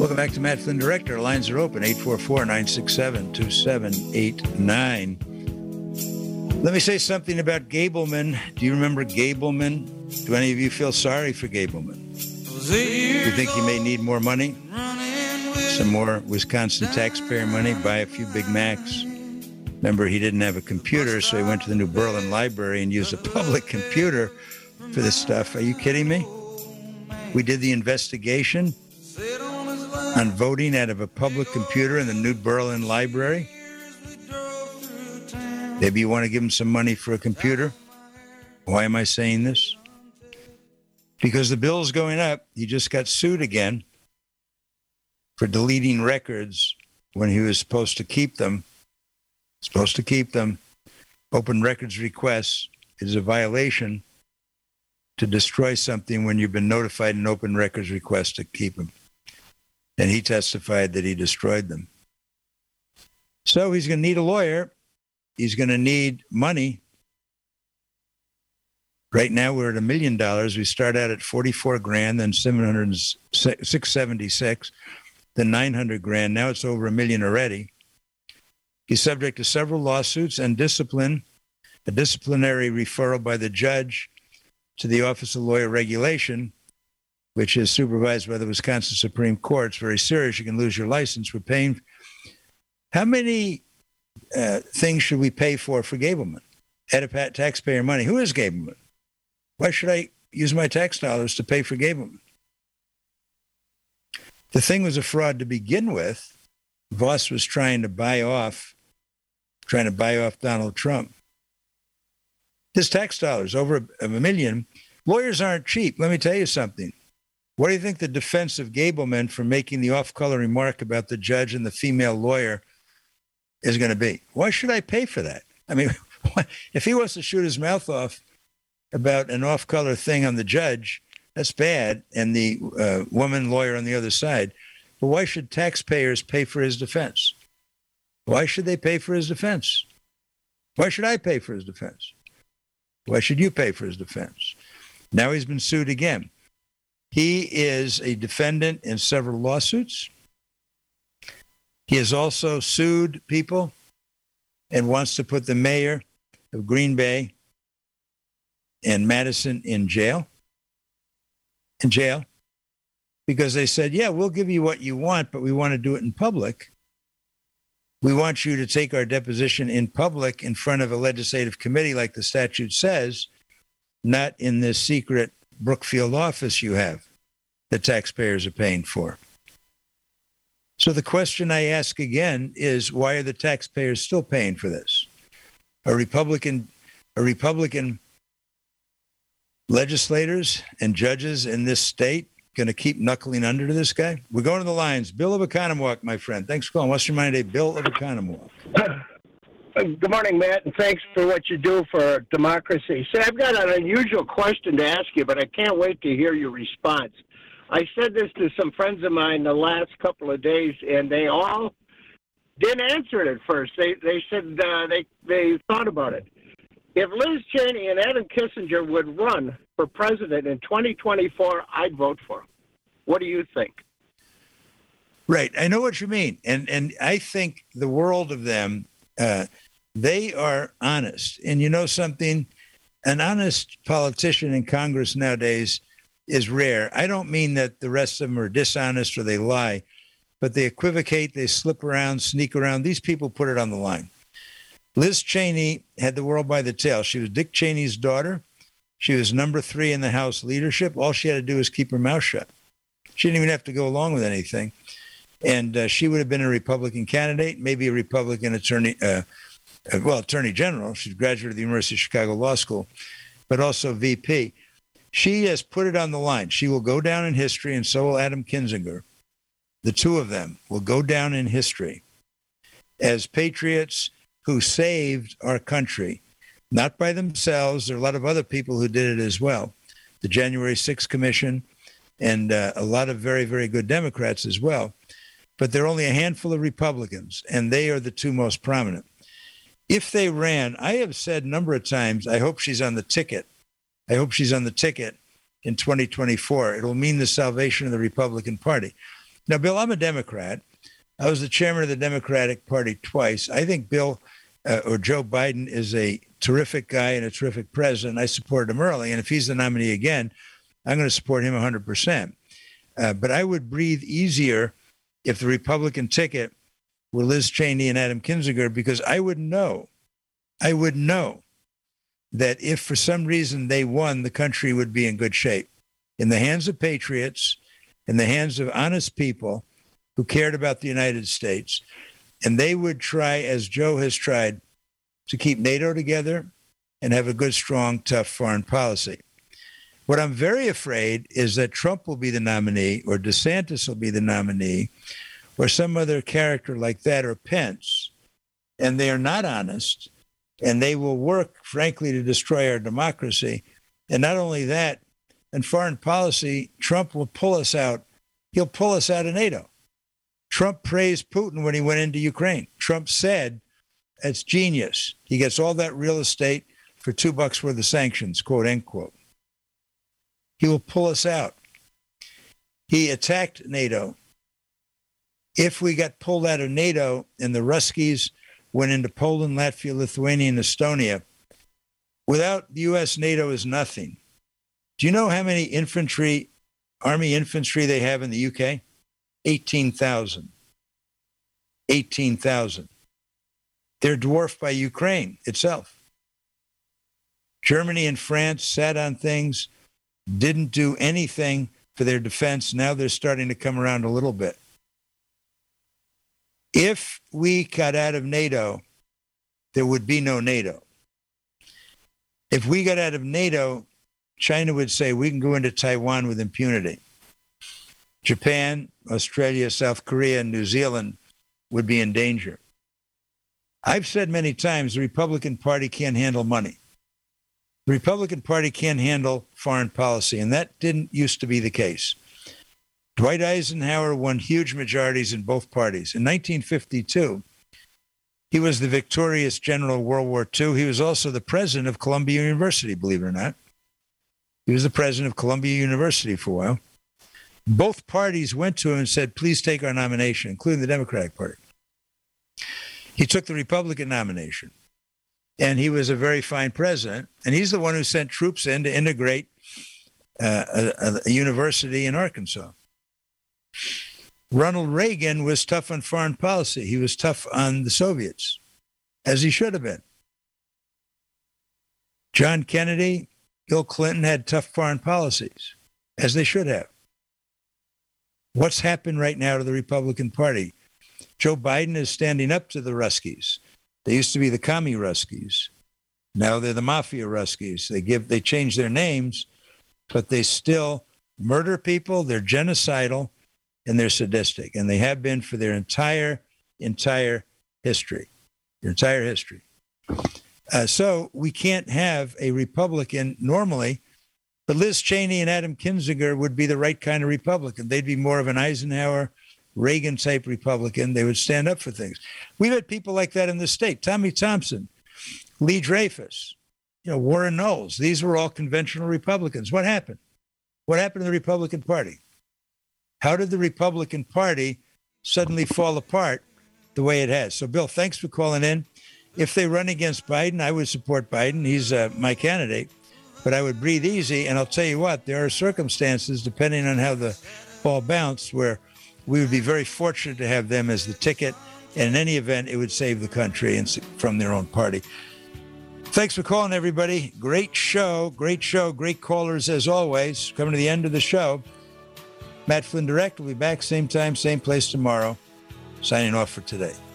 Welcome back to Matt Flynn Director. Our lines are open, 844-967-2789. Let me say something about Gableman. Do you remember Gableman? Do any of you feel sorry for Gableman? Do you think he may need more money? Some more Wisconsin taxpayer money? Buy a few Big Macs? Remember, he didn't have a computer, so he went to the New Berlin Library and used a public computer for this stuff. Are you kidding me? We did the investigation on voting out of a public computer in the New Berlin Library. Maybe you want to give him some money for a computer. Why am I saying this? Because the bill's going up. He just got sued again for deleting records when he was supposed to keep them. Open records requests is a violation to destroy something when you've been notified an open records request to keep them. And he testified that he destroyed them. So he's going to need a lawyer. He's going to need money. Right now we're at $1 million. We start out at $44,000, then $676,000, then $900,000. Now it's over $1 million already. He's subject to several lawsuits and discipline, a disciplinary referral by the judge to the Office of Lawyer Regulation, which is supervised by the Wisconsin Supreme Court. It's very serious. You can lose your license. We're paying. How many things should we pay for Gableman? Out of taxpayer money. Who is Gableman? Why should I use my tax dollars to pay for Gableman? The thing was a fraud to begin with. Voss was trying to buy off Donald Trump. His tax dollars, over $1 million. Lawyers aren't cheap. Let me tell you something. What do you think the defense of Gableman for making the off-color remark about the judge and the female lawyer is going to be? Why should I pay for that? I mean, if he wants to shoot his mouth off about an off-color thing on the judge, that's bad, and the woman lawyer on the other side. But why should taxpayers pay for his defense? Why should they pay for his defense? Why should I pay for his defense? Why should you pay for his defense? Now he's been sued again. He is a defendant in several lawsuits. He has also sued people and wants to put the mayor of Green Bay and Madison in jail, because they said, yeah, we'll give you what you want, but we want to do it in public. We want you to take our deposition in public in front of a legislative committee like the statute says, not in this secret Brookfield office you have that taxpayers are paying for. So the question I ask again is, why are the taxpayers still paying for this? Are Republican legislators and judges in this state going to keep knuckling under to this guy? We're going to the lines. Bill of Oconomowoc, my friend. Thanks for calling. What's your mind today? Bill of Oconomowoc. Good morning, Matt, and thanks for what you do for democracy. So I've got an unusual question to ask you, but I can't wait to hear your response. I said this to some friends of mine the last couple of days, and they all didn't answer it at first. They said they thought about it. If Liz Cheney and Adam Kissinger would run for president in 2024, I'd vote for them. What do you think? Right. I know what you mean. And I think the world of them, they are honest. And you know something? An honest politician in Congress nowadays is rare. I don't mean that the rest of them are dishonest or they lie, but they equivocate, they slip around, sneak around. These people put it on the line. Liz Cheney had the world by the tail. She was Dick Cheney's daughter. She was number 3 in the House leadership. All she had to do was keep her mouth shut. She didn't even have to go along with anything. And she would have been a Republican candidate, maybe a Republican attorney general. She's graduated of the University of Chicago Law School, but also VP. She has put it on the line. She will go down in history, and so will Adam Kinzinger. The two of them will go down in history as patriots who saved our country, not by themselves. There are a lot of other people who did it as well. The January 6th Commission and a lot of very, very good Democrats as well. But there are only a handful of Republicans, and they are the two most prominent. If they ran, I have said a number of times, I hope she's on the ticket. I hope she's on the ticket in 2024. It'll mean the salvation of the Republican Party. Now, Bill, I'm a Democrat. I was the chairman of the Democratic Party twice. I think Bill or Joe Biden is a terrific guy and a terrific president. I supported him early. And if he's the nominee again, I'm going to support him 100%. But I would breathe easier if the Republican ticket were Liz Cheney and Adam Kinzinger, because I would know that if for some reason they won, the country would be in good shape. In the hands of patriots, in the hands of honest people who cared about the United States. And they would try, as Joe has tried, to keep NATO together and have a good, strong, tough foreign policy. What I'm very afraid is that Trump will be the nominee, or DeSantis will be the nominee, or some other character like that, or Pence, and they are not honest, and they will work, frankly, to destroy our democracy. And not only that, in foreign policy, Trump will pull us out. He'll pull us out of NATO. Trump praised Putin when he went into Ukraine. Trump said, it's genius. He gets all that real estate for $2 worth of sanctions, quote, end quote. He will pull us out. He attacked NATO. If we got pulled out of NATO and the Ruskies went into Poland, Latvia, Lithuania, and Estonia, without the U.S., NATO is nothing. Do you know how many Army infantry they have in the UK? 18,000. 18,000. They're dwarfed by Ukraine itself. Germany and France sat on things, didn't do anything for their defense. Now they're starting to come around a little bit. If we got out of NATO, there would be no NATO. If we got out of NATO, China would say we can go into Taiwan with impunity. Japan, Australia, South Korea, and New Zealand would be in danger. I've said many times the Republican Party can't handle money. The Republican Party can't handle foreign policy, and that didn't used to be the case. Dwight Eisenhower won huge majorities in both parties. In 1952, he was the victorious general of World War II. He was also the president of Columbia University, believe it or not. He was the president of Columbia University for a while. Both parties went to him and said, please take our nomination, including the Democratic Party. He took the Republican nomination, and he was a very fine president. And he's the one who sent troops in to integrate a university in Arkansas. Ronald Reagan was tough on foreign policy. He was tough on the Soviets, as he should have been. John Kennedy, Bill Clinton had tough foreign policies, as they should have. What's happened right now to the Republican Party? Joe Biden is standing up to the Ruskies. They used to be the commie Ruskies. Now they're the mafia Ruskies. They change their names, but they still murder people. They're genocidal and they're sadistic, and they have been for their entire history. Their entire history. So we can't have a Republican normally, but Liz Cheney and Adam Kinzinger would be the right kind of Republican. They'd be more of an Eisenhower, Reagan-type Republican. They would stand up for things. We've had people like that in the state. Tommy Thompson, Lee Dreyfus, Warren Knowles. These were all conventional Republicans. What happened? What happened to the Republican Party? How did the Republican Party suddenly fall apart the way it has? So, Bill, thanks for calling in. If they run against Biden, I would support Biden. He's my candidate. But I would breathe easy. And I'll tell you what, there are circumstances, depending on how the ball bounced, where we would be very fortunate to have them as the ticket. And in any event, it would save the country and from their own party. Thanks for calling, everybody. Great show. Great callers as always. Coming to the end of the show. Matt Flynn Direct will be back same time, same place tomorrow. Signing off for today.